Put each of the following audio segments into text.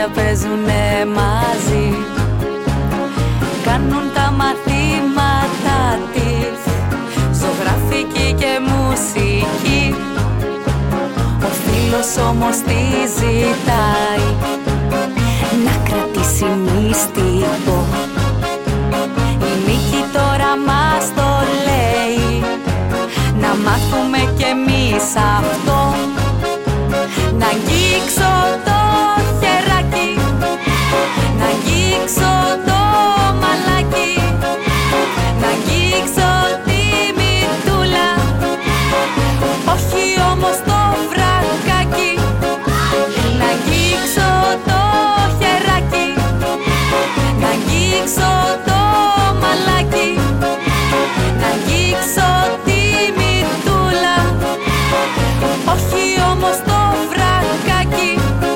παιδιά παίζουνε μαζί, κάνουν τα μαθήματα της, ζωγραφική και μουσική. Ο φίλος όμως τη ζητάει να κρατήσει μυστικό. Η Νίκη τώρα μας το λέει, να μάθουμε κι εμείς αυτό. Να αγγίξω το χεράκι, να αγγίξω το μαλάκι, να αγγίξω τη μυτούλα, όχι όμως το βρακάκι. Να αγγίξω το χεράκι, να αγγίξω το μαλάκι, να αγγίξω τη μυτούλα, όχι όμως το βρακάκι.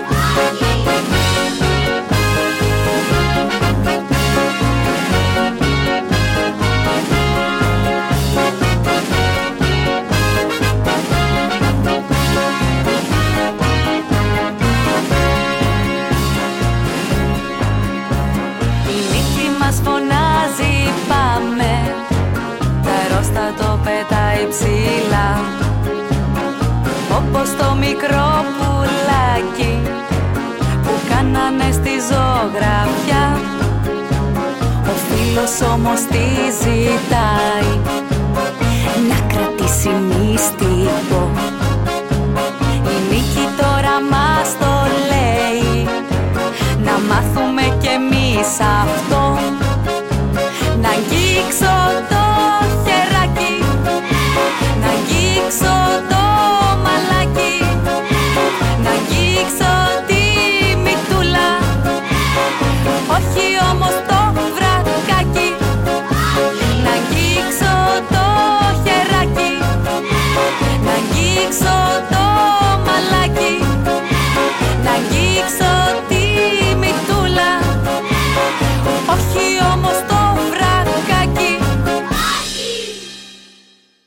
Φωνάζει πάμε, τα ρόστα το πετάει ψηλά, όπως το μικρό πουλάκι που κάνανε στη ζωγραφιά. Ο φίλος όμως τη ζητάει να κρατήσει μυστικό. Η Νίκη τώρα μας το λέει, να μάθουμε κι εμείς αυτό.